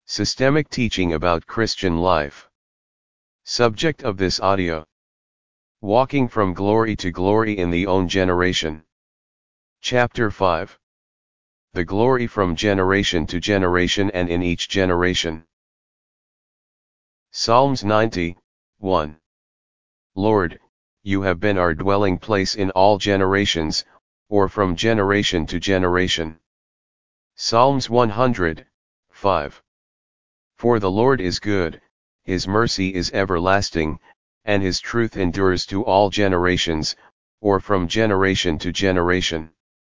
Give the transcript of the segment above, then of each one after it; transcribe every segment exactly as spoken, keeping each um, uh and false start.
Systemic teaching about Christian life. Subject of this audio: Walking from glory to glory in the own generation. Chapter five. The glory from generation to generation and in each generation. Psalms ninety, one. Lord, you have been our dwelling place in all generations, or from generation to generation. Psalms one hundred, five. For the Lord is good, his mercy is everlasting, and his truth endures to all generations, or from generation to generation.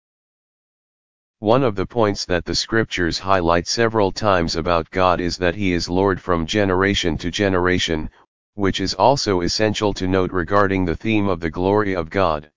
One of the points that the scriptures highlight several times about God is that he is Lord from generation to generation, which is also essential to note regarding the theme of the glory of God.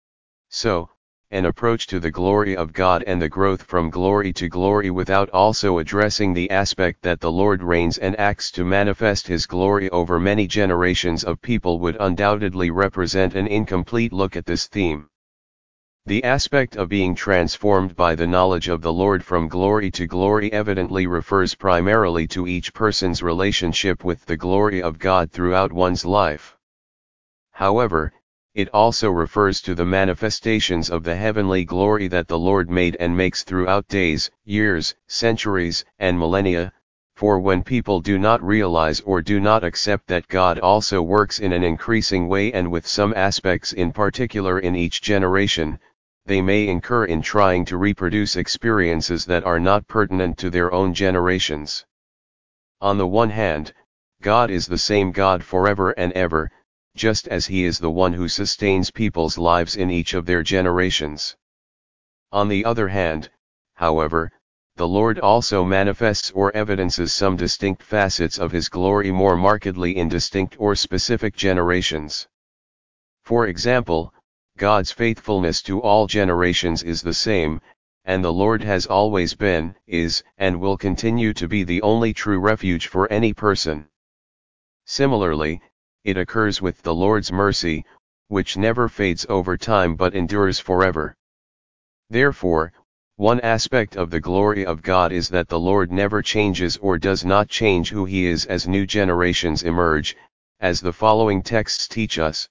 So, an approach to the glory of God and the growth from glory to glory without also addressing the aspect that the Lord reigns and acts to manifest his glory over many generations of people would undoubtedly represent an incomplete look at this theme. The aspect of being transformed by the knowledge of the Lord from glory to glory evidently refers primarily to each person's relationship with the glory of God throughout one's life. However, it also refers to the manifestations of the heavenly glory that the Lord made and makes throughout days, years, centuries, and millennia, for when people do not realize or do not accept that God also works in an increasing way and with some aspects in particular in each generation, they may incur in trying to reproduce experiences that are not pertinent to their own generations. On the one hand, God is the same God forever and ever, just as he is the one who sustains people's lives in each of their generations. On the other hand, however, the Lord also manifests or evidences some distinct facets of his glory more markedly in distinct or specific generations. For example, God's faithfulness to all generations is the same, and the Lord has always been, is, and will continue to be the only true refuge for any person. Similarly, it occurs with the Lord's mercy, which never fades over time but endures forever. Therefore, one aspect of the glory of God is that the Lord never changes or does not change who he is as new generations emerge, as the following texts teach us.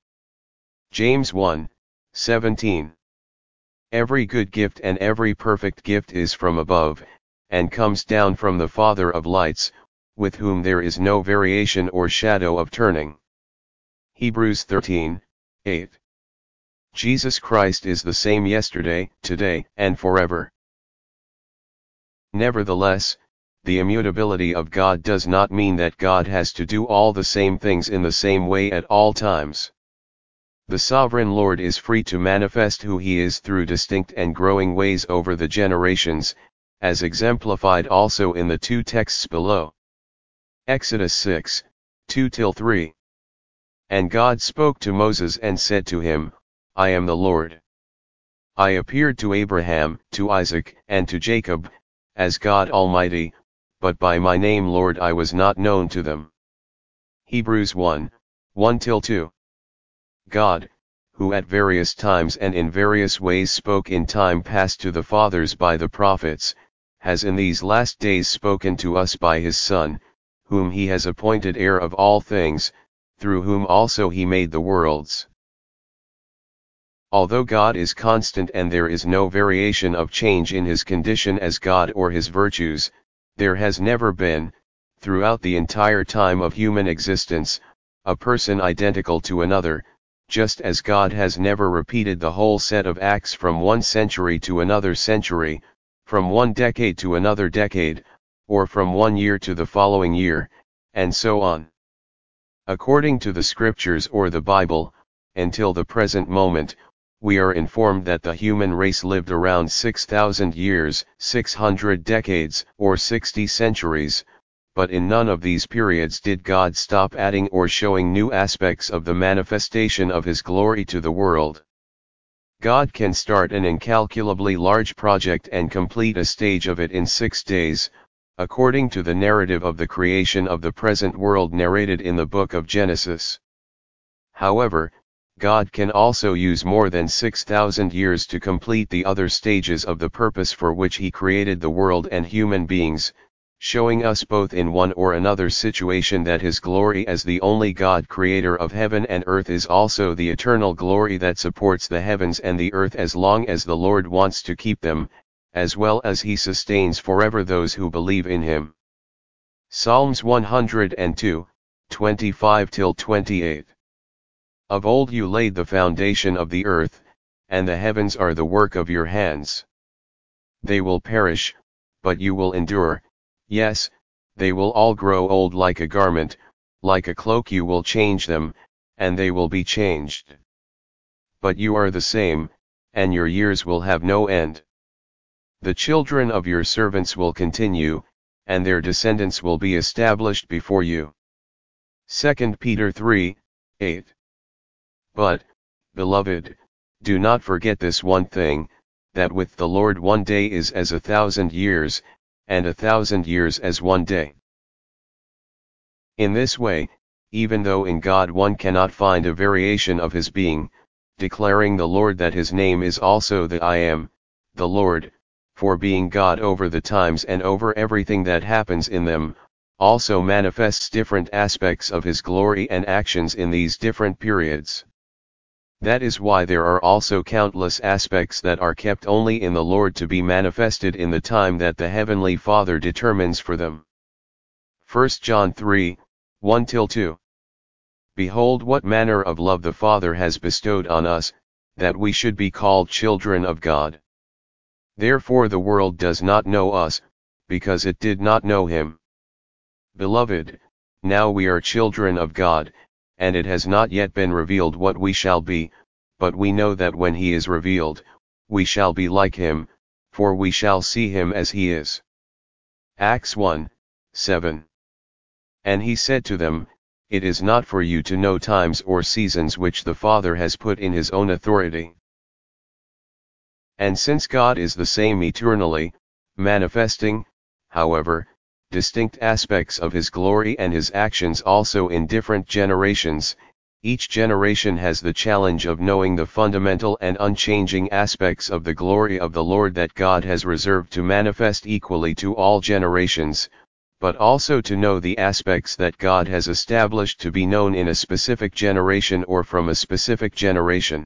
James one, seventeen. Every good gift and every perfect gift is from above, and comes down from the Father of lights, with whom there is no variation or shadow of turning. Hebrews thirteen, eight. Jesus Christ is the same yesterday, today, and forever. Nevertheless, the immutability of God does not mean that God has to do all the same things in the same way at all times. The sovereign Lord is free to manifest who he is through distinct and growing ways over the generations, as exemplified also in the two texts below. Exodus six, two to three. And God spoke to Moses and said to him, I am the Lord. I appeared to Abraham, to Isaac, and to Jacob, as God Almighty, but by my name Lord I was not known to them. Hebrews one, one to two. God, who at various times and in various ways spoke in time past to the fathers by the prophets, has in these last days spoken to us by his Son, whom he has appointed heir of all things, through whom also he made the worlds. Although God is constant and there is no variation of change in his condition as God or his virtues, there has never been, throughout the entire time of human existence, a person identical to another, just as God has never repeated the whole set of acts from one century to another century, from one decade to another decade, or from one year to the following year, and so on. According to the scriptures or the Bible, until the present moment, we are informed that the human race lived around six thousand years, six hundred decades, or sixty centuries, but in none of these periods did God stop adding or showing new aspects of the manifestation of his glory to the world. God can start an incalculably large project and complete a stage of it in six days, according to the narrative of the creation of the present world narrated in the book of Genesis. However, God can also use more than six thousand years to complete the other stages of the purpose for which he created the world and human beings, showing us both in one or another situation that his glory as the only God creator of heaven and earth is also the eternal glory that supports the heavens and the earth as long as the Lord wants to keep them, as well as he sustains forever those who believe in him. Psalms one hundred two, twenty-five till twenty-eight. Of old you laid the foundation of the earth, and the heavens are the work of your hands. They will perish, but you will endure. Yes, they will all grow old like a garment, like a cloak you will change them, and they will be changed. But you are the same, and your years will have no end. The children of your servants will continue, and their descendants will be established before you. Second Peter three, eight. But, beloved, do not forget this one thing, that with the Lord one day is as a thousand years, and a thousand years as one day. In this way, even though in God one cannot find a variation of his being, declaring the Lord that his name is also the I Am, the Lord, for being God over the times and over everything that happens in them, also manifests different aspects of his glory and actions in these different periods. That is why there are also countless aspects that are kept only in the Lord to be manifested in the time that the Heavenly Father determines for them. First John three, one till two. Behold what manner of love the Father has bestowed on us, that we should be called children of God. Therefore the world does not know us, because it did not know him. Beloved, now we are children of God, and it has not yet been revealed what we shall be, but we know that when he is revealed, we shall be like him, for we shall see him as he is. Acts one, seven. And he said to them, It is not for you to know times or seasons which the Father has put in his own authority. And since God is the same eternally, manifesting, however, distinct aspects of his glory and his actions also in different generations, each generation has the challenge of knowing the fundamental and unchanging aspects of the glory of the Lord that God has reserved to manifest equally to all generations, but also to know the aspects that God has established to be known in a specific generation or from a specific generation.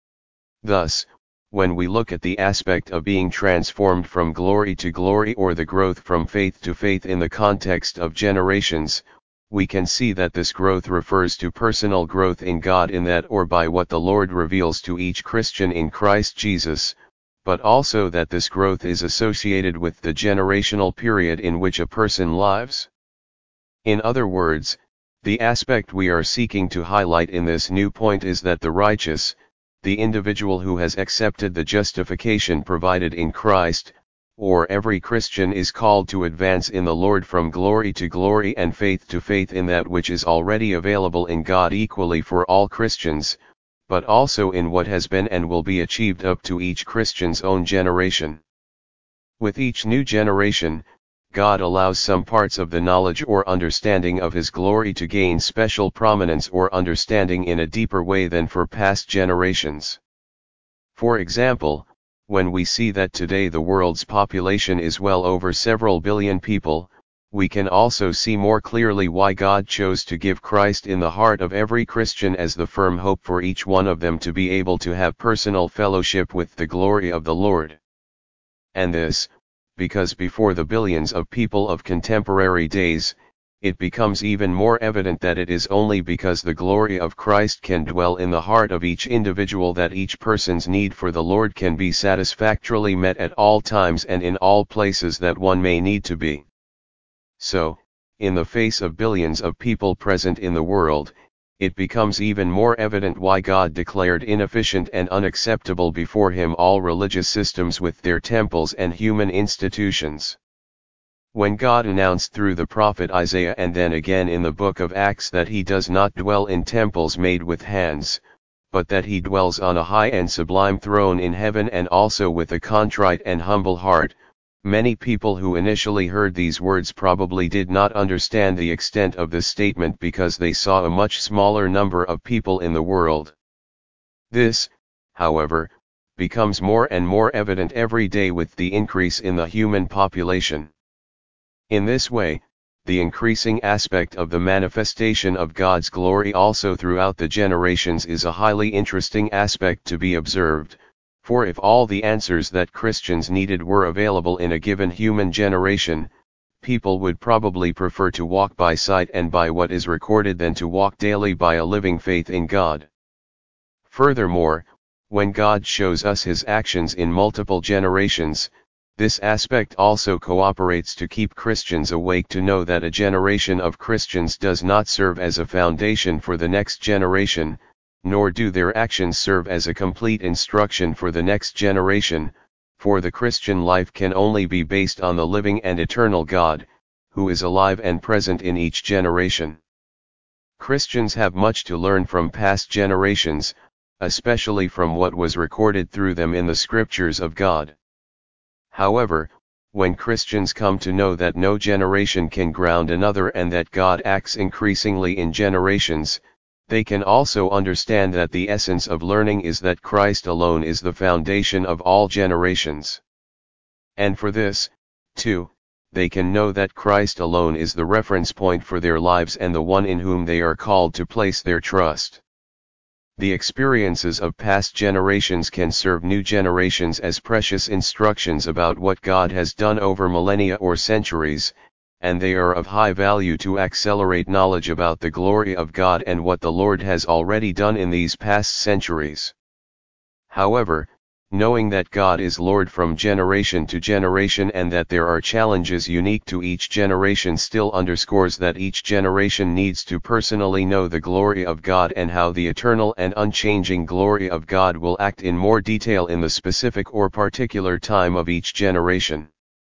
Thus, when we look at the aspect of being transformed from glory to glory or the growth from faith to faith in the context of generations, we can see that this growth refers to personal growth in God in that or by what the Lord reveals to each Christian in Christ Jesus, but also that this growth is associated with the generational period in which a person lives. In other words, the aspect we are seeking to highlight in this new point is that the righteous, the individual who has accepted the justification provided in Christ, or every Christian is called to advance in the Lord from glory to glory and faith to faith in that which is already available in God equally for all Christians, but also in what has been and will be achieved up to each Christian's own generation. With each new generation, God allows some parts of the knowledge or understanding of his glory to gain special prominence or understanding in a deeper way than for past generations. For example, when we see that today the world's population is well over several billion people, we can also see more clearly why God chose to give Christ in the heart of every Christian as the firm hope for each one of them to be able to have personal fellowship with the glory of the Lord. And this, because before the billions of people of contemporary days, it becomes even more evident that it is only because the glory of Christ can dwell in the heart of each individual that each person's need for the Lord can be satisfactorily met at all times and in all places that one may need to be. So, in the face of billions of people present in the world, it becomes even more evident why God declared inefficient and unacceptable before him all religious systems with their temples and human institutions. When God announced through the prophet Isaiah and then again in the book of Acts that he does not dwell in temples made with hands, but that he dwells on a high and sublime throne in heaven and also with a contrite and humble heart, many people who initially heard these words probably did not understand the extent of this statement because they saw a much smaller number of people in the world. This, however, becomes more and more evident every day with the increase in the human population. In this way, the increasing aspect of the manifestation of God's glory also throughout the generations is a highly interesting aspect to be observed, for if all the answers that Christians needed were available in a given human generation, people would probably prefer to walk by sight and by what is recorded than to walk daily by a living faith in God. Furthermore, when God shows us his actions in multiple generations, this aspect also cooperates to keep Christians awake to know that a generation of Christians does not serve as a foundation for the next generation, nor do their actions serve as a complete instruction for the next generation, for the Christian life can only be based on the living and eternal God, who is alive and present in each generation. Christians have much to learn from past generations, especially from what was recorded through them in the scriptures of God. However, when Christians come to know that no generation can ground another and that God acts increasingly in generations, they can also understand that the essence of learning is that Christ alone is the foundation of all generations. And for this, too, they can know that Christ alone is the reference point for their lives and the one in whom they are called to place their trust. The experiences of past generations can serve new generations as precious instructions about what God has done over millennia or centuries, and they are of high value to accelerate knowledge about the glory of God and what the Lord has already done in these past centuries. However, knowing that God is Lord from generation to generation and that there are challenges unique to each generation still underscores that each generation needs to personally know the glory of God and how the eternal and unchanging glory of God will act in more detail in the specific or particular time of each generation.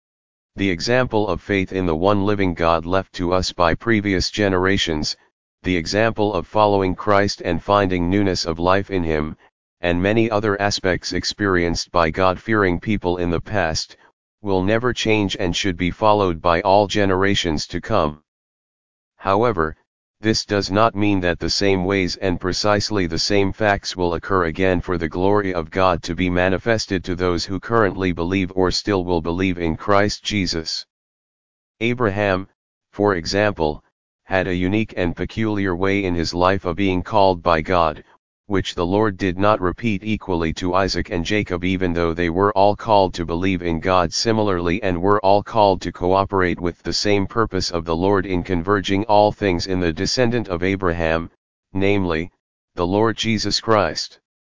The example of faith in the one living God left to us by previous generations, the example of following Christ and finding newness of life in him, and many other aspects experienced by God-fearing people in the past, will never change and should be followed by all generations to come. However, this does not mean that the same ways and precisely the same facts will occur again for the glory of God to be manifested to those who currently believe or still will believe in Christ Jesus. Abraham, for example, had a unique and peculiar way in his life of being called by God, which the Lord did not repeat equally to Isaac and Jacob, even though they were all called to believe in God similarly and were all called to cooperate with the same purpose of the Lord in converging all things in the descendant of Abraham, namely, the Lord Jesus Christ.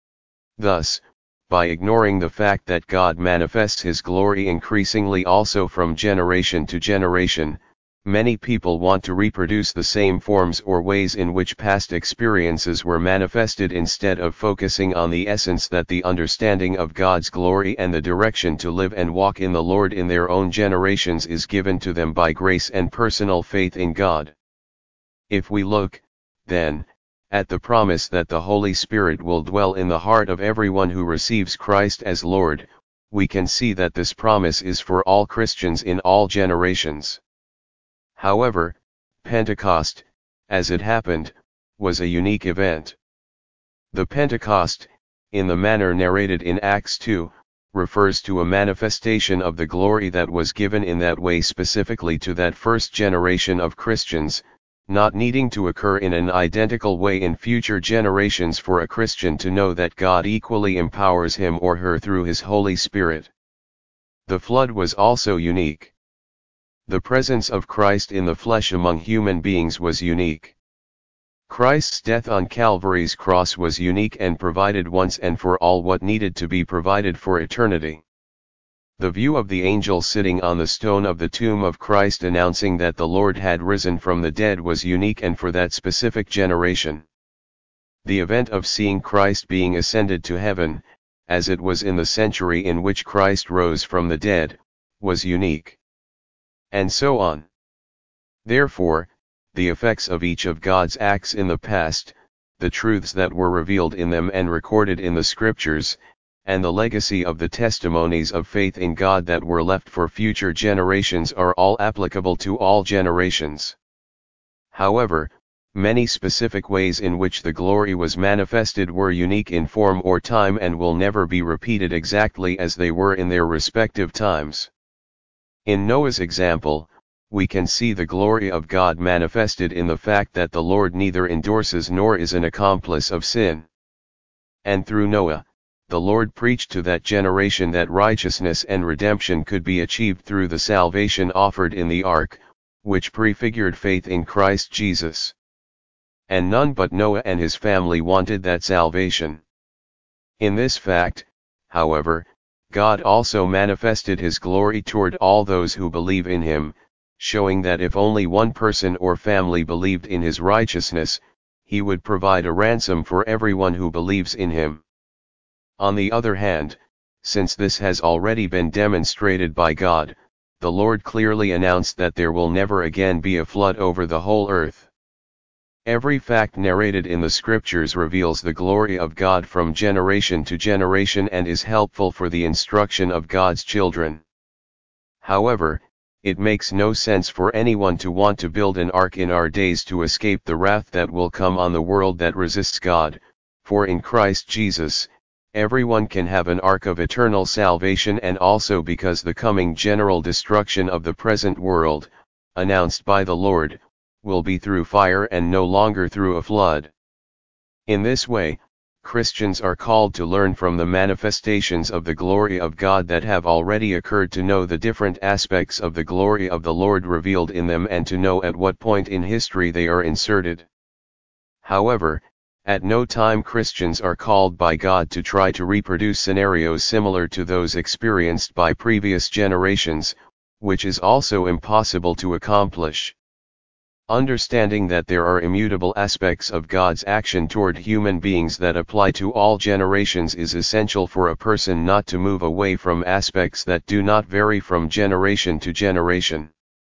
Thus, by ignoring the fact that God manifests his glory increasingly also from generation to generation, many people want to reproduce the same forms or ways in which past experiences were manifested instead of focusing on the essence that the understanding of God's glory and the direction to live and walk in the Lord in their own generations is given to them by grace and personal faith in God. If we look, then, at the promise that the Holy Spirit will dwell in the heart of everyone who receives Christ as Lord, we can see that this promise is for all Christians in all generations. However, Pentecost, as it happened, was a unique event. The Pentecost, in the manner narrated in Acts two, refers to a manifestation of the glory that was given in that way specifically to that first generation of Christians, not needing to occur in an identical way in future generations for a Christian to know that God equally empowers him or her through his Holy Spirit. The flood was also unique. The presence of Christ in the flesh among human beings was unique. Christ's death on Calvary's cross was unique and provided once and for all what needed to be provided for eternity. The view of the angel sitting on the stone of the tomb of Christ announcing that the Lord had risen from the dead was unique and for that specific generation. The event of seeing Christ being ascended to heaven, as it was in the century in which Christ rose from the dead, was unique. And so on. Therefore, the effects of each of God's acts in the past, the truths that were revealed in them and recorded in the scriptures, and the legacy of the testimonies of faith in God that were left for future generations are all applicable to all generations. However, many specific ways in which the glory was manifested were unique in form or time and will never be repeated exactly as they were in their respective times. In Noah's example, we can see the glory of God manifested in the fact that the Lord neither endorses nor is an accomplice of sin. And through Noah, the Lord preached to that generation that righteousness and redemption could be achieved through the salvation offered in the ark, which prefigured faith in Christ Jesus. And none but Noah and his family wanted that salvation. In this fact, however, God also manifested his glory toward all those who believe in him, showing that if only one person or family believed in his righteousness, he would provide a ransom for everyone who believes in him. On the other hand, since this has already been demonstrated by God, the Lord clearly announced that there will never again be a flood over the whole earth. Every fact narrated in the scriptures reveals the glory of God from generation to generation and is helpful for the instruction of God's children. However, it makes no sense for anyone to want to build an ark in our days to escape the wrath that will come on the world that resists God, for in Christ Jesus, everyone can have an ark of eternal salvation, and also because the coming general destruction of the present world, announced by the Lord, will be through fire and no longer through a flood. In this way, Christians are called to learn from the manifestations of the glory of God that have already occurred to know the different aspects of the glory of the Lord revealed in them and to know at what point in history they are inserted. However, at no time Christians are called by God to try to reproduce scenarios similar to those experienced by previous generations, which is also impossible to accomplish. Understanding that there are immutable aspects of God's action toward human beings that apply to all generations is essential for a person not to move away from aspects that do not vary from generation to generation.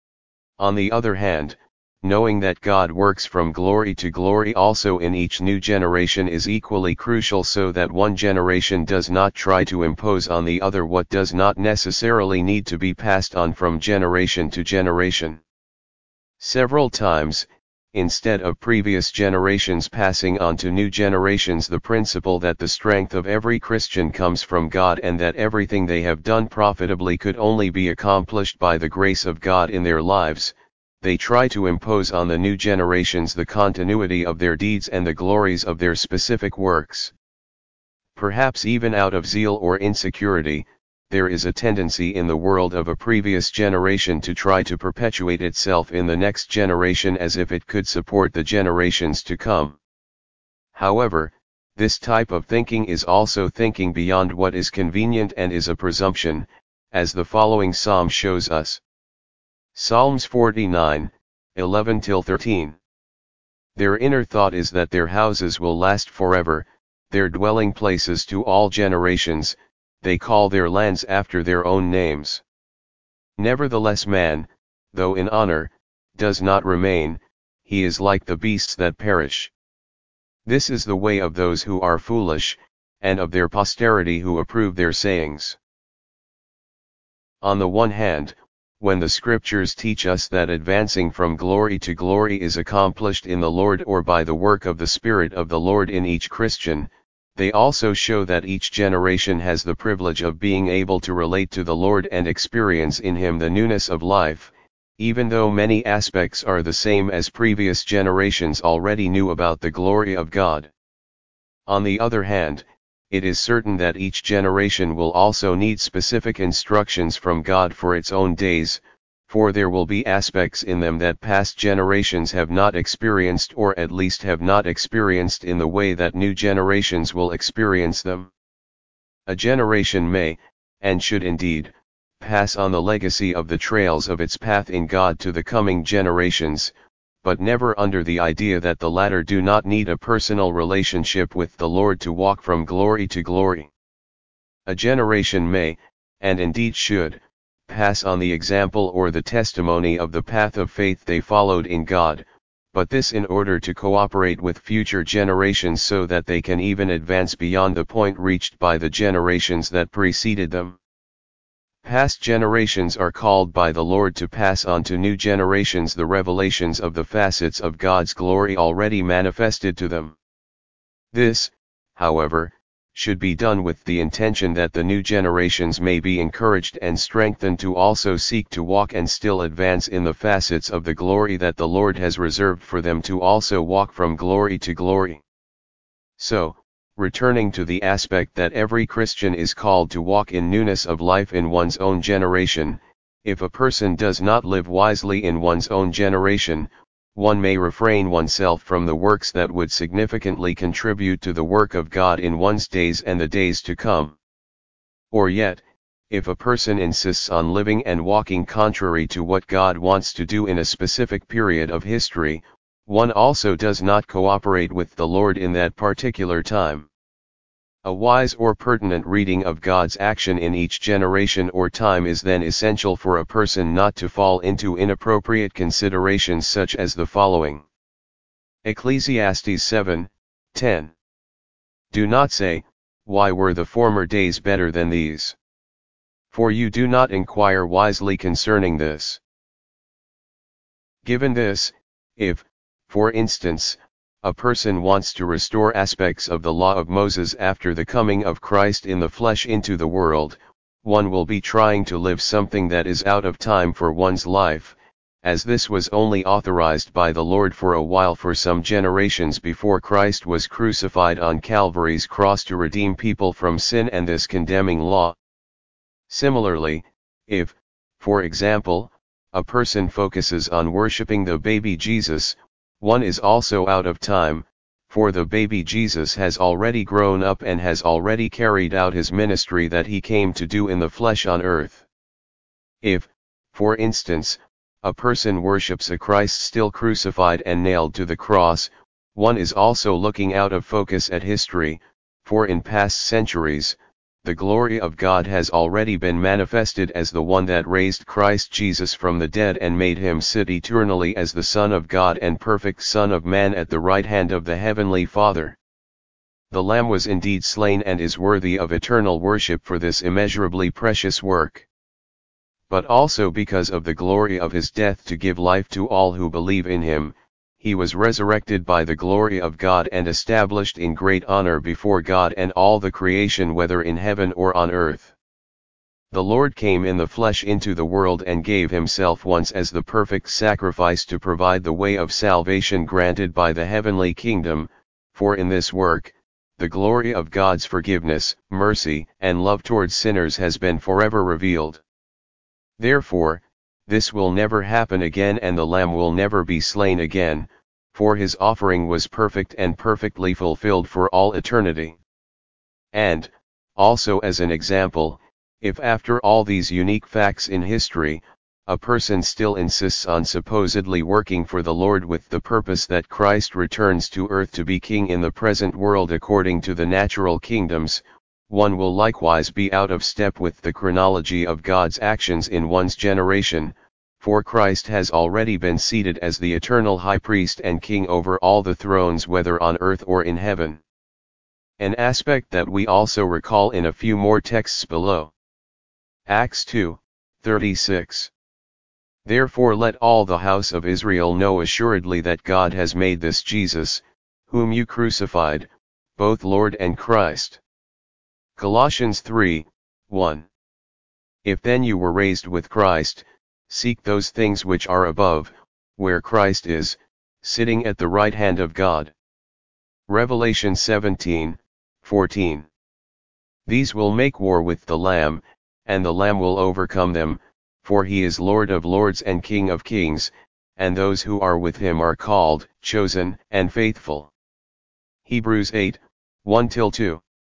On the other hand, knowing that God works from glory to glory also in each new generation is equally crucial, so that one generation does not try to impose on the other what does not necessarily need to be passed on from generation to generation. Several times, instead of previous generations passing on to new generations the principle that the strength of every Christian comes from God and that everything they have done profitably could only be accomplished by the grace of God in their lives, they try to impose on the new generations the continuity of their deeds and the glories of their specific works. Perhaps even out of zeal or insecurity, there is a tendency in the world of a previous generation to try to perpetuate itself in the next generation as if it could support the generations to come. However, this type of thinking is also thinking beyond what is convenient and is a presumption, as the following psalm shows us. Psalms forty-nine, eleven to thirteen. Their inner thought is that their houses will last forever, their dwelling places to all generations. They call their lands after their own names. Nevertheless man, though in honor, does not remain, he is like the beasts that perish. This is the way of those who are foolish, and of their posterity who approve their sayings. On the one hand, when the scriptures teach us that advancing from glory to glory is accomplished in the Lord or by the work of the Spirit of the Lord in each Christian, they also show that each generation has the privilege of being able to relate to the Lord and experience in Him the newness of life, even though many aspects are the same as previous generations already knew about the glory of God. On the other hand, it is certain that each generation will also need specific instructions from God for its own days, for there will be aspects in them that past generations have not experienced, or at least have not experienced in the way that new generations will experience them. A generation may, and should indeed, pass on the legacy of the trails of its path in God to the coming generations, but never under the idea that the latter do not need a personal relationship with the Lord to walk from glory to glory. A generation may, and indeed should, pass on the example or the testimony of the path of faith they followed in God, but this in order to cooperate with future generations so that they can even advance beyond the point reached by the generations that preceded them. Past generations are called by the Lord to pass on to new generations the revelations of the facets of God's glory already manifested to them. This, however, should be done with the intention that the new generations may be encouraged and strengthened to also seek to walk and still advance in the facets of the glory that the Lord has reserved for them to also walk from glory to glory. So, returning to the aspect that every Christian is called to walk in newness of life in one's own generation, if a person does not live wisely in one's own generation, one may refrain oneself from the works that would significantly contribute to the work of God in one's days and the days to come. Or yet, if a person insists on living and walking contrary to what God wants to do in a specific period of history, one also does not cooperate with the Lord in that particular time. A wise or pertinent reading of God's action in each generation or time is then essential for a person not to fall into inappropriate considerations such as the following. Ecclesiastes seven, ten. Do not say, "Why were the former days better than these?" For you do not inquire wisely concerning this. Given this, if, for instance, a person wants to restore aspects of the law of Moses after the coming of Christ in the flesh into the world, one will be trying to live something that is out of time for one's life, as this was only authorized by the Lord for a while for some generations before Christ was crucified on Calvary's cross to redeem people from sin and this condemning law. Similarly, if, for example, a person focuses on worshiping the baby Jesus, one is also out of time, for the baby Jesus has already grown up and has already carried out his ministry that he came to do in the flesh on earth. If, for instance, a person worships a Christ still crucified and nailed to the cross, one is also looking out of focus at history, for in past centuries, the glory of God has already been manifested as the one that raised Christ Jesus from the dead and made him sit eternally as the Son of God and perfect Son of Man at the right hand of the Heavenly Father. The Lamb was indeed slain and is worthy of eternal worship for this immeasurably precious work. But also because of the glory of his death to give life to all who believe in him, he was resurrected by the glory of God and established in great honor before God and all the creation whether in heaven or on earth. The Lord came in the flesh into the world and gave himself once as the perfect sacrifice to provide the way of salvation granted by the heavenly kingdom, for in this work, the glory of God's forgiveness, mercy, and love towards sinners has been forever revealed. Therefore, this will never happen again and the Lamb will never be slain again, for his offering was perfect and perfectly fulfilled for all eternity. And, also as an example, if after all these unique facts in history, a person still insists on supposedly working for the Lord with the purpose that Christ returns to earth to be king in the present world according to the natural kingdoms, one will likewise be out of step with the chronology of God's actions in one's generation, for Christ has already been seated as the eternal high priest and king over all the thrones whether on earth or in heaven. An aspect that we also recall in a few more texts below. Acts two, thirty-six. Therefore let all the house of Israel know assuredly that God has made this Jesus, whom you crucified, both Lord and Christ. Colossians three, one. If then you were raised with Christ, seek those things which are above, where Christ is, sitting at the right hand of God. Revelation seventeen, fourteen. These will make war with the Lamb, and the Lamb will overcome them, for he is Lord of lords and King of kings, and those who are with him are called, chosen, and faithful. Hebrews eight, one till two.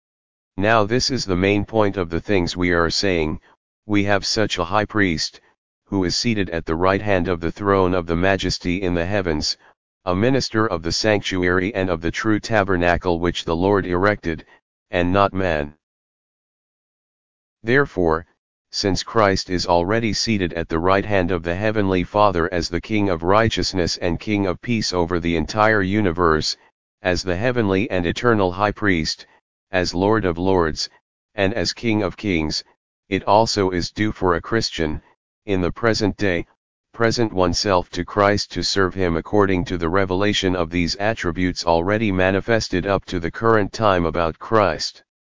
Now this is the main point of the things we are saying, we have such a high priest, who is seated at the right hand of the throne of the majesty in the heavens, a minister of the sanctuary and of the true tabernacle which the Lord erected, and not man. Therefore, since Christ is already seated at the right hand of the heavenly Father as the King of righteousness and King of peace over the entire universe, as the heavenly and eternal high priest, as Lord of lords, and as King of kings, it also is due for a Christian, in the present day, present oneself to Christ to serve him according to the revelation of these attributes already manifested up to the current time about Christ.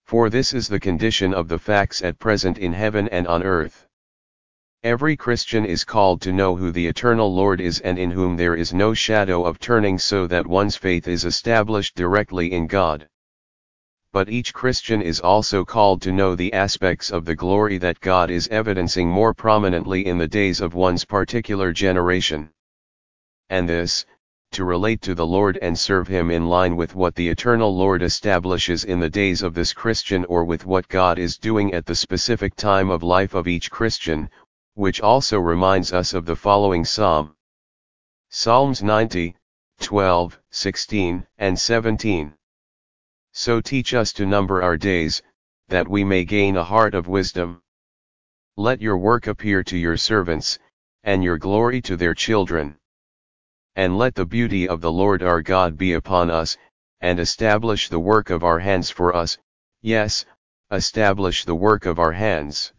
For this is the condition of the facts at present in heaven and on earth. Every Christian is called to know who the eternal Lord is and in whom there is no shadow of turning, so that one's faith is established directly in God. But each Christian is also called to know the aspects of the glory that God is evidencing more prominently in the days of one's particular generation. And this, to relate to the Lord and serve Him in line with what the eternal Lord establishes in the days of this Christian, or with what God is doing at the specific time of life of each Christian, which also reminds us of the following psalm. Psalms ninety, twelve, sixteen, and seventeen. So teach us to number our days, that we may gain a heart of wisdom. Let your work appear to your servants, and your glory to their children. And let the beauty of the Lord our God be upon us, and establish the work of our hands for us, yes, establish the work of our hands.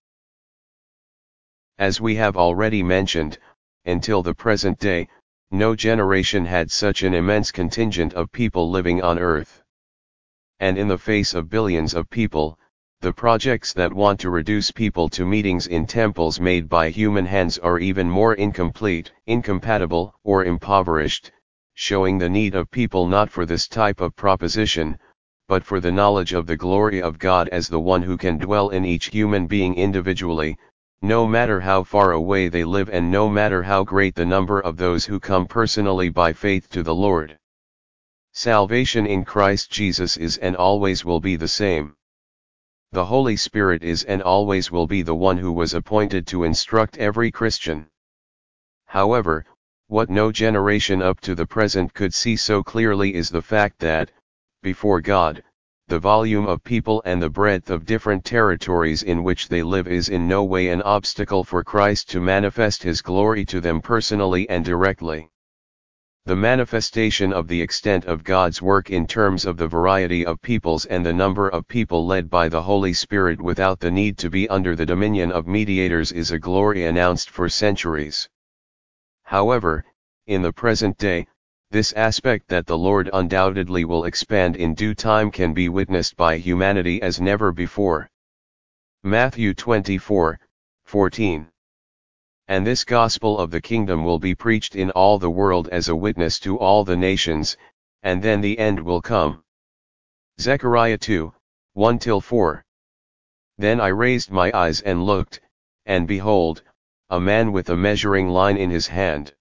As we have already mentioned, until the present day, no generation had such an immense contingent of people living on earth. And in the face of billions of people, the projects that want to reduce people to meetings in temples made by human hands are even more incomplete, incompatible, or impoverished, showing the need of people not for this type of proposition, but for the knowledge of the glory of God as the one who can dwell in each human being individually, no matter how far away they live and no matter how great the number of those who come personally by faith to the Lord. Salvation in Christ Jesus is and always will be the same. The Holy Spirit is and always will be the one who was appointed to instruct every Christian. However, what no generation up to the present could see so clearly is the fact that, before God, the volume of people and the breadth of different territories in which they live is in no way an obstacle for Christ to manifest His glory to them personally and directly. The manifestation of the extent of God's work in terms of the variety of peoples and the number of people led by the Holy Spirit without the need to be under the dominion of mediators is a glory announced for centuries. However, in the present day, this aspect that the Lord undoubtedly will expand in due time can be witnessed by humanity as never before. Matthew twenty-four, fourteen. And this gospel of the kingdom will be preached in all the world as a witness to all the nations, and then the end will come. Zechariah two, one to four. Then I raised my eyes and looked, and behold, a man with a measuring line in his hand.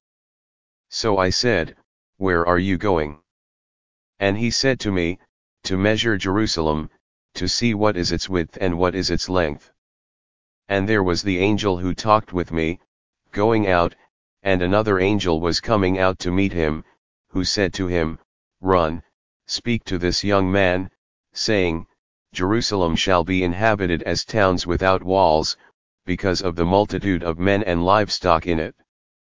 So I said, Where are you going? And he said to me, To measure Jerusalem, to see what is its width and what is its length. And there was the angel who talked with me, going out, and another angel was coming out to meet him, who said to him, Run, speak to this young man, saying, Jerusalem shall be inhabited as towns without walls, because of the multitude of men and livestock in it.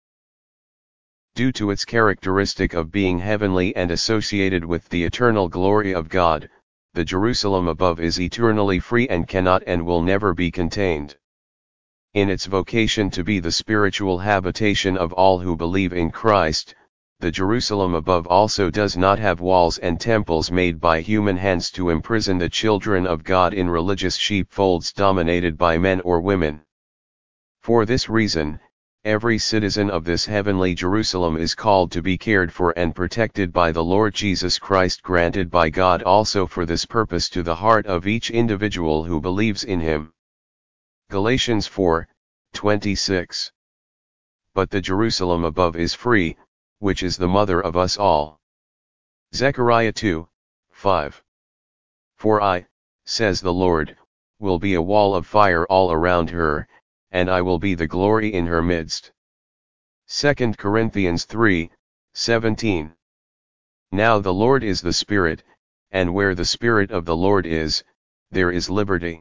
Due to its characteristic of being heavenly and associated with the eternal glory of God, the Jerusalem above is eternally free and cannot and will never be contained. In its vocation to be the spiritual habitation of all who believe in Christ, the Jerusalem above also does not have walls and temples made by human hands to imprison the children of God in religious sheepfolds dominated by men or women. For this reason, every citizen of this heavenly Jerusalem is called to be cared for and protected by the Lord Jesus Christ, granted by God also for this purpose to the heart of each individual who believes in Him. Galatians four, twenty-six. But the Jerusalem above is free, which is the mother of us all. Zechariah two, five. For I, says the Lord, will be a wall of fire all around her, and I will be the glory in her midst. Second Corinthians three, seventeen. Now the Lord is the Spirit, and where the Spirit of the Lord is, there is liberty.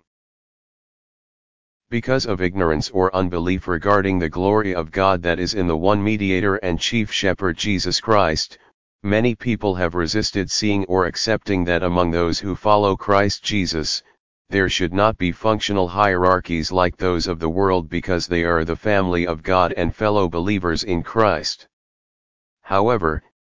Because of ignorance or unbelief regarding the glory of God that is in the one mediator and chief shepherd Jesus Christ, many people have resisted seeing or accepting that among those who follow Christ Jesus, there should not be functional hierarchies like those of the world because they are the family of God and fellow believers in Christ. However,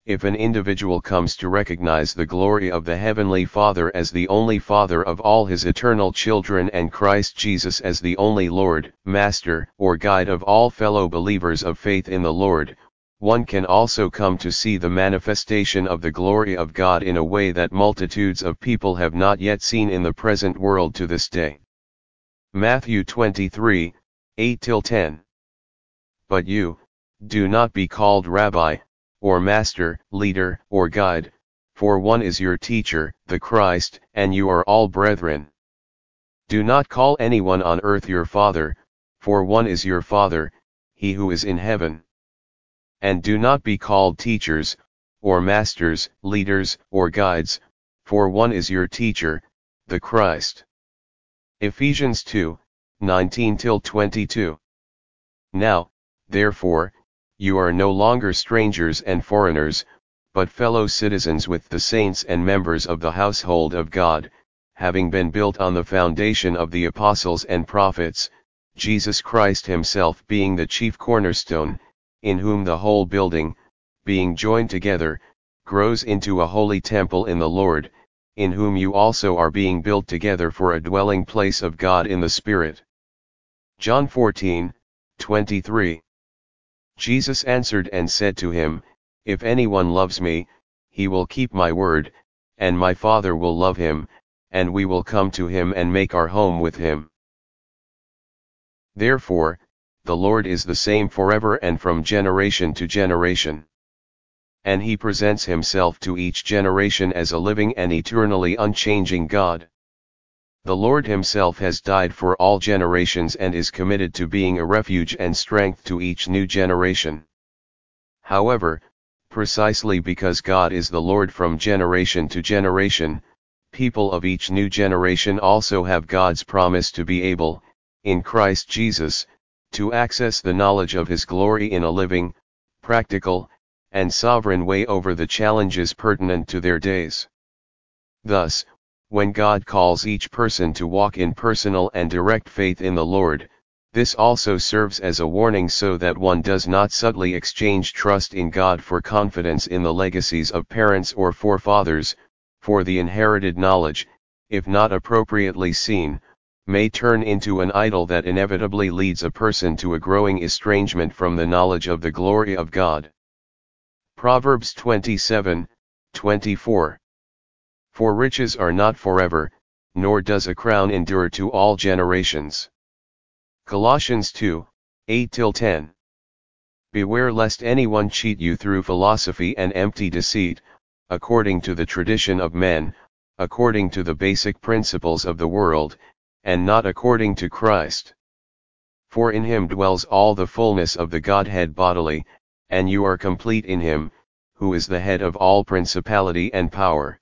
if an individual comes to recognize the glory of the Heavenly Father as the only Father of all his eternal children and Christ Jesus as the only Lord, Master, or Guide of all fellow believers of faith in the Lord, one can also come to see the manifestation of the glory of God in a way that multitudes of people have not yet seen in the present world to this day. Matthew twenty-three, eight to ten. But you, do not be called Rabbi, or Master, Leader, or Guide, for one is your teacher, the Christ, and you are all brethren. Do not call anyone on earth your Father, for one is your Father, he who is in heaven. And do not be called teachers, or masters, leaders, or guides, for one is your teacher, the Christ. Ephesians two, nineteen to twenty-two. Now, therefore, you are no longer strangers and foreigners, but fellow citizens with the saints and members of the household of God, having been built on the foundation of the apostles and prophets, Jesus Christ himself being the chief cornerstone, in whom the whole building, being joined together, grows into a holy temple in the Lord, in whom you also are being built together for a dwelling place of God in the Spirit. John fourteen, twenty-three. Jesus answered and said to him, If anyone loves me, he will keep my word, and my Father will love him, and we will come to him and make our home with him. Therefore, the Lord is the same forever and from generation to generation. And he presents himself to each generation as a living and eternally unchanging God. The Lord himself has died for all generations and is committed to being a refuge and strength to each new generation. However, precisely because God is the Lord from generation to generation, people of each new generation also have God's promise to be able, in Christ Jesus, to access the knowledge of his glory in a living, practical, and sovereign way over the challenges pertinent to their days. Thus, when God calls each person to walk in personal and direct faith in the Lord, this also serves as a warning so that one does not subtly exchange trust in God for confidence in the legacies of parents or forefathers, for the inherited knowledge, if not appropriately seen, may turn into an idol that inevitably leads a person to a growing estrangement from the knowledge of the glory of God. Proverbs twenty-seven, twenty-four. For riches are not forever, nor does a crown endure to all generations. Colossians two, eight to ten. Beware lest anyone cheat you through philosophy and empty deceit, according to the tradition of men, according to the basic principles of the world, and not according to Christ. For in him dwells all the fullness of the Godhead bodily, and you are complete in him, who is the head of all principality and power.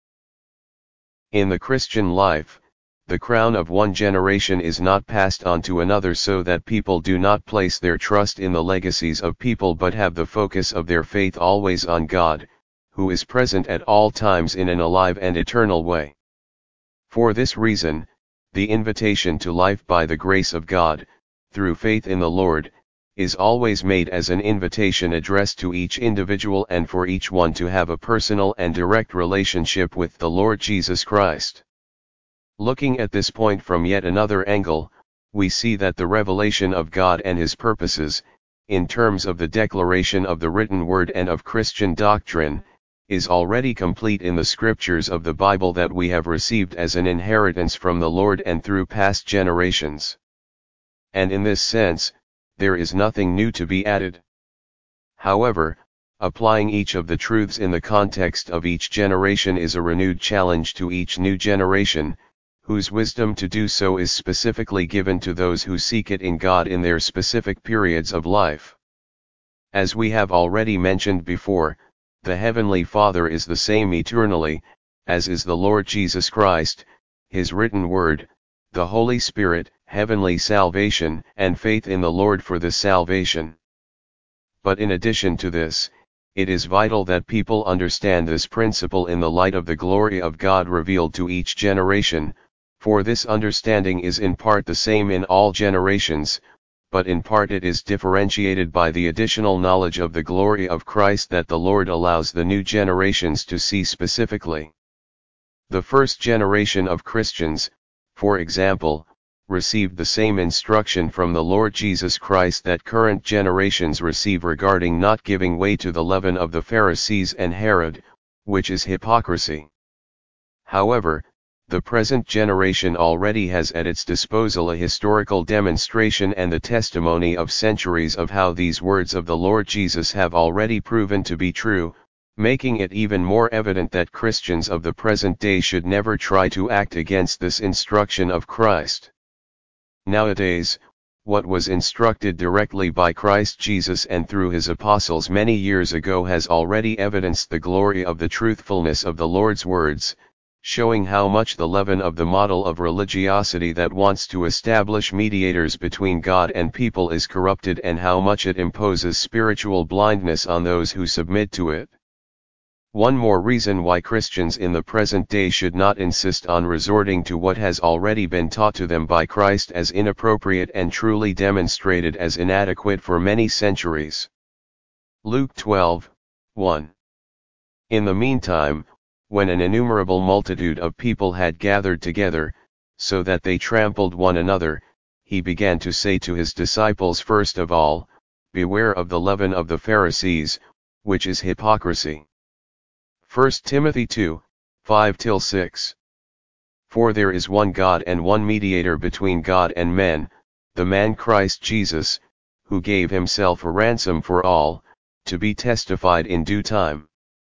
In the Christian life, the crown of one generation is not passed on to another so that people do not place their trust in the legacies of people but have the focus of their faith always on God, who is present at all times in an alive and eternal way. For this reason, the invitation to life by the grace of God, through faith in the Lord, is always made as an invitation addressed to each individual and for each one to have a personal and direct relationship with the Lord Jesus Christ. Looking at this point from yet another angle, we see that the revelation of God and his purposes, in terms of the declaration of the written word and of Christian doctrine, is already complete in the scriptures of the Bible that we have received as an inheritance from the Lord and through past generations. And in this sense, there is nothing new to be added. However, applying each of the truths in the context of each generation is a renewed challenge to each new generation, whose wisdom to do so is specifically given to those who seek it in God in their specific periods of life. As we have already mentioned before, the Heavenly Father is the same eternally, as is the Lord Jesus Christ, his written word, the Holy Spirit, heavenly salvation, and faith in the Lord for this salvation. But in addition to this, it is vital that people understand this principle in the light of the glory of God revealed to each generation, for this understanding is in part the same in all generations, but in part it is differentiated by the additional knowledge of the glory of Christ that the Lord allows the new generations to see specifically. The first generation of Christians, for example, received the same instruction from the Lord Jesus Christ that current generations receive regarding not giving way to the leaven of the Pharisees and Herod, which is hypocrisy. However, the present generation already has at its disposal a historical demonstration and the testimony of centuries of how these words of the Lord Jesus have already proven to be true, making it even more evident that Christians of the present day should never try to act against this instruction of Christ. Nowadays, what was instructed directly by Christ Jesus and through his apostles many years ago has already evidenced the glory of the truthfulness of the Lord's words, showing how much the leaven of the model of religiosity that wants to establish mediators between God and people is corrupted and how much it imposes spiritual blindness on those who submit to it. One more reason why Christians in the present day should not insist on resorting to what has already been taught to them by Christ as inappropriate and truly demonstrated as inadequate for many centuries. Luke twelve, one. In the meantime, when an innumerable multitude of people had gathered together, so that they trampled one another, he began to say to his disciples first of all, Beware of the leaven of the Pharisees, which is hypocrisy. First Timothy two, five to six. For there is one God and one mediator between God and men, the man Christ Jesus, who gave himself a ransom for all, to be testified in due time.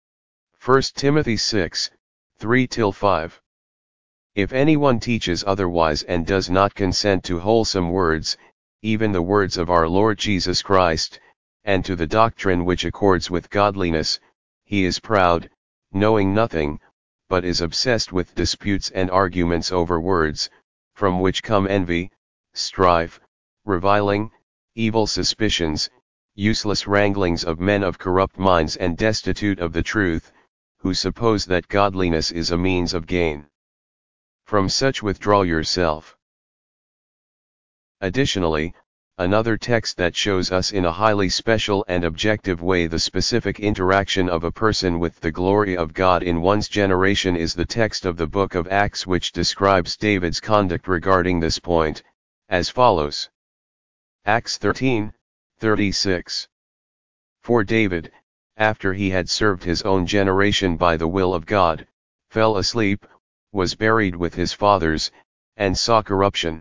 First Timothy six, three to five. If anyone teaches otherwise and does not consent to wholesome words, even the words of our Lord Jesus Christ, and to the doctrine which accords with godliness, he is proud, knowing nothing, but is obsessed with disputes and arguments over words, from which come envy, strife, reviling, evil suspicions, useless wranglings of men of corrupt minds and destitute of the truth, who suppose that godliness is a means of gain. From such withdraw yourself. Additionally, another text that shows us in a highly special and objective way the specific interaction of a person with the glory of God in one's generation is the text of the book of Acts, which describes David's conduct regarding this point, as follows. Acts thirteen, thirty-six. For David, after he had served his own generation by the will of God, fell asleep, was buried with his fathers, and saw corruption.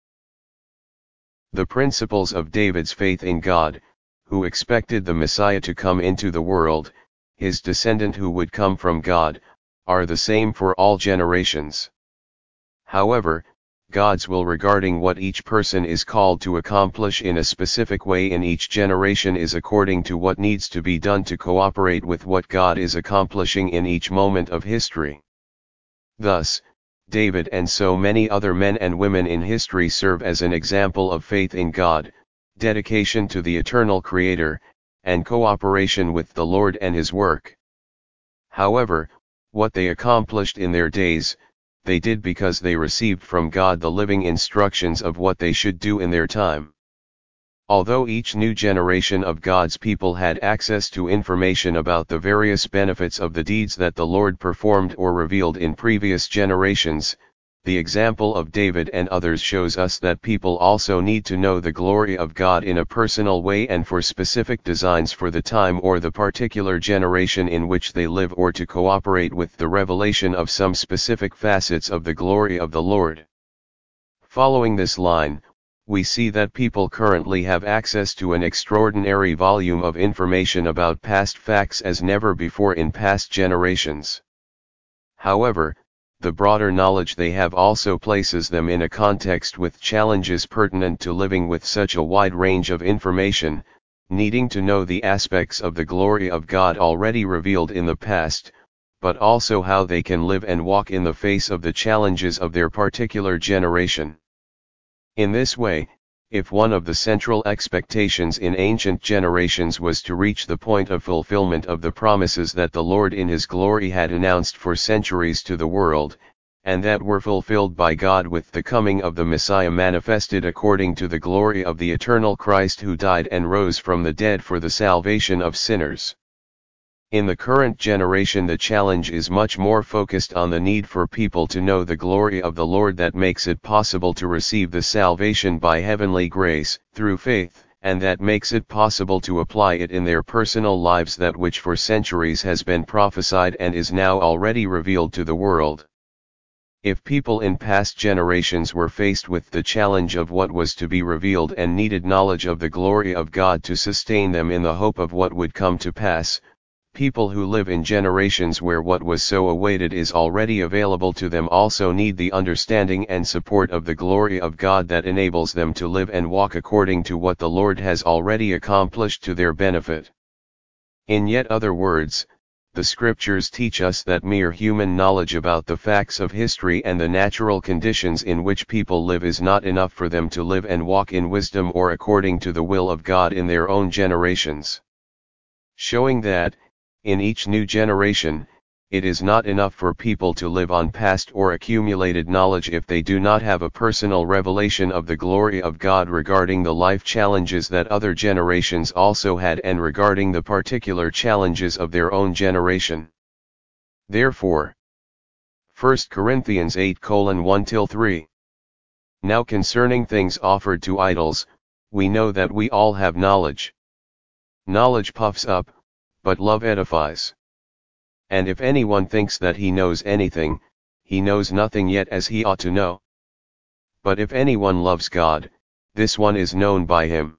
The principles of David's faith in God, who expected the Messiah to come into the world, his descendant who would come from God, are the same for all generations. However, God's will regarding what each person is called to accomplish in a specific way in each generation is according to what needs to be done to cooperate with what God is accomplishing in each moment of history. Thus, David and so many other men and women in history serve as an example of faith in God, dedication to the eternal Creator, and cooperation with the Lord and His work. However, what they accomplished in their days, they did because they received from God the living instructions of what they should do in their time. Although each new generation of God's people had access to information about the various benefits of the deeds that the Lord performed or revealed in previous generations, the example of David and others shows us that people also need to know the glory of God in a personal way and for specific designs for the time or the particular generation in which they live, or to cooperate with the revelation of some specific facets of the glory of the Lord. Following this line, we see that people currently have access to an extraordinary volume of information about past facts as never before in past generations. However, the broader knowledge they have also places them in a context with challenges pertinent to living with such a wide range of information, needing to know the aspects of the glory of God already revealed in the past, but also how they can live and walk in the face of the challenges of their particular generation. In this way, if one of the central expectations in ancient generations was to reach the point of fulfillment of the promises that the Lord in His glory had announced for centuries to the world, and that were fulfilled by God with the coming of the Messiah manifested according to the glory of the eternal Christ who died and rose from the dead for the salvation of sinners. In the current generation the challenge is much more focused on the need for people to know the glory of the Lord that makes it possible to receive the salvation by heavenly grace, through faith, and that makes it possible to apply it in their personal lives, that which for centuries has been prophesied and is now already revealed to the world. If people in past generations were faced with the challenge of what was to be revealed and needed knowledge of the glory of God to sustain them in the hope of what would come to pass, people who live in generations where what was so awaited is already available to them also need the understanding and support of the glory of God that enables them to live and walk according to what the Lord has already accomplished to their benefit. In yet other words, the scriptures teach us that mere human knowledge about the facts of history and the natural conditions in which people live is not enough for them to live and walk in wisdom or according to the will of God in their own generations. Showing that, in each new generation, it is not enough for people to live on past or accumulated knowledge if they do not have a personal revelation of the glory of God regarding the life challenges that other generations also had and regarding the particular challenges of their own generation. Therefore, First Corinthians eight one to three. Now concerning things offered to idols, we know that we all have knowledge. Knowledge puffs up, but love edifies. And if anyone thinks that he knows anything, he knows nothing yet as he ought to know. But if anyone loves God, this one is known by him.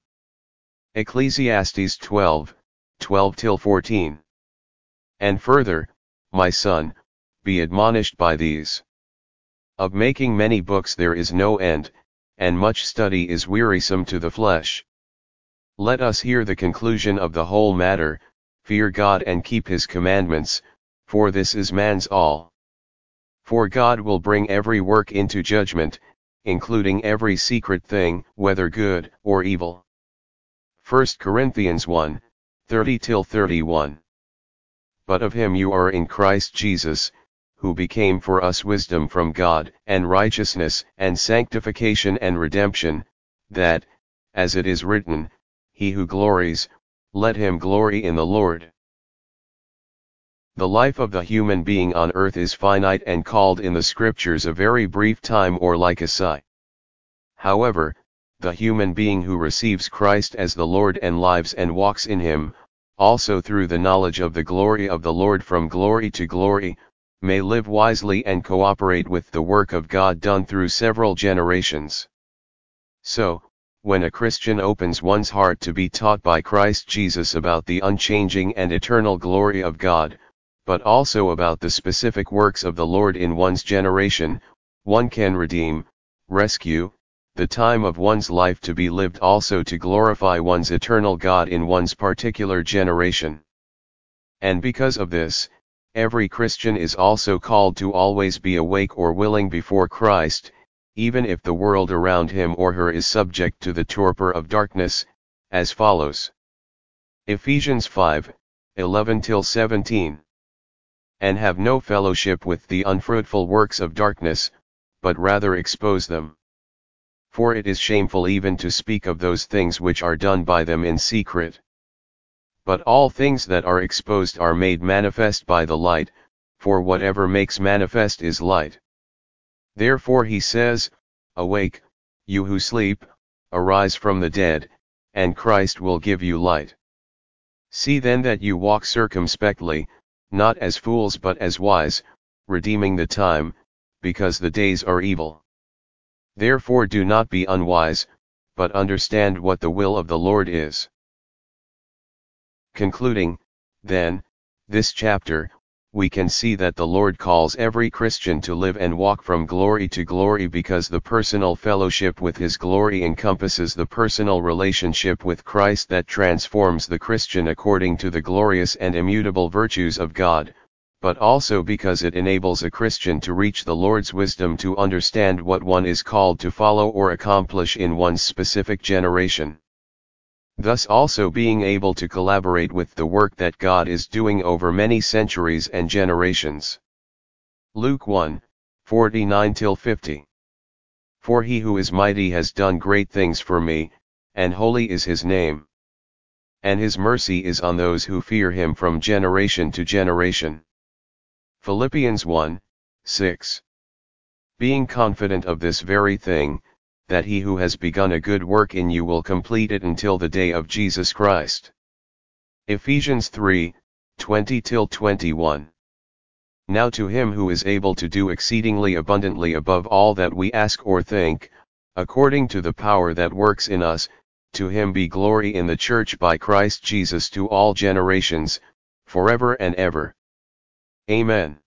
Ecclesiastes twelve, twelve to fourteen. And further, my son, be admonished by these. Of making many books there is no end, and much study is wearisome to the flesh. Let us hear the conclusion of the whole matter. Fear God and keep his commandments, for this is man's all. For God will bring every work into judgment, including every secret thing, whether good or evil. First Corinthians one, thirty to thirty-one. But of him you are in Christ Jesus, who became for us wisdom from God, and righteousness, and sanctification and redemption, that, as it is written, he who glories, let him glory in the Lord. The life of the human being on earth is finite and called in the scriptures a very brief time or like a sigh. However, the human being who receives Christ as the Lord and lives and walks in him, also through the knowledge of the glory of the Lord from glory to glory, may live wisely and cooperate with the work of God done through several generations. So, when a Christian opens one's heart to be taught by Christ Jesus about the unchanging and eternal glory of God, but also about the specific works of the Lord in one's generation, one can redeem, rescue, the time of one's life to be lived also to glorify one's eternal God in one's particular generation. And because of this, every Christian is also called to always be awake or willing before Christ, even if the world around him or her is subject to the torpor of darkness, as follows. Ephesians five, eleven to seventeen. And have no fellowship with the unfruitful works of darkness, but rather expose them. For it is shameful even to speak of those things which are done by them in secret. But all things that are exposed are made manifest by the light, for whatever makes manifest is light. Therefore he says, Awake, you who sleep, arise from the dead, and Christ will give you light. See then that you walk circumspectly, not as fools but as wise, redeeming the time, because the days are evil. Therefore do not be unwise, but understand what the will of the Lord is. Concluding, then, this chapter, we can see that the Lord calls every Christian to live and walk from glory to glory because the personal fellowship with His glory encompasses the personal relationship with Christ that transforms the Christian according to the glorious and immutable virtues of God, but also because it enables a Christian to reach the Lord's wisdom to understand what one is called to follow or accomplish in one's specific generation. Thus also being able to collaborate with the work that God is doing over many centuries and generations. Luke one, forty-nine till fifty. For he who is mighty has done great things for me, and holy is his name. And his mercy is on those who fear him from generation to generation. Philippians one, six. Being confident of this very thing, that he who has begun a good work in you will complete it until the day of Jesus Christ. Ephesians three, twenty till twenty-one. Now to him who is able to do exceedingly abundantly above all that we ask or think, according to the power that works in us, to him be glory in the church by Christ Jesus to all generations, forever and ever. Amen.